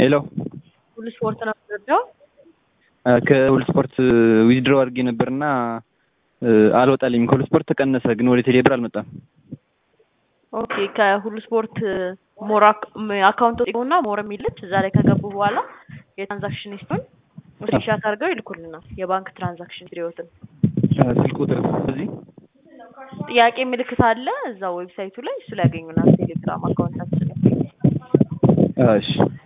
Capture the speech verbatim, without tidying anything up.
ሄሎ ሁሉ ስፖርት ነው የምትወደው? ከሁሉ ስፖርት ዊዝድሮ አድርጌ ነበርና አልወጣልኝም። ከሁሉ ስፖርት ተቀነሰ፣ ግን ወደ ቴሌብር አልመጣም። ኦኬ ከሁሉ ስፖርት ሞር አካውንት እና ሞር የሚልች እዛ ላይ ከገቡ በኋላ የትራንዛክሽን ሂስትሪ ስክሪንሻት አድርገው ይልኩልናል። የባንክ ትራንዛክሽን ሂስትሪዎትን ስልክ ቁጥር እዚህ ጥያቄ ምልክት አለ እዛው ዌብሳይቱ ላይ እሱ ላይ ያገኙናል። ቴሌግራም አካውንታችን ላይ እሺ